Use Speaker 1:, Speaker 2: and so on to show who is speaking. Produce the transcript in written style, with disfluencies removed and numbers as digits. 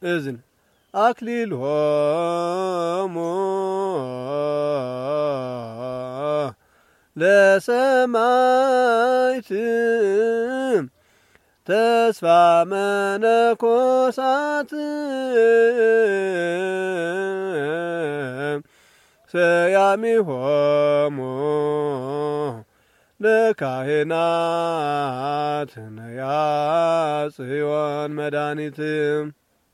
Speaker 1: እዝን አክሊሎሙ ለሰማዕት ተስፋ መነኮሳት ሰያሚሆሙ ለካህናት ነያ ጽዮን መድኃኒት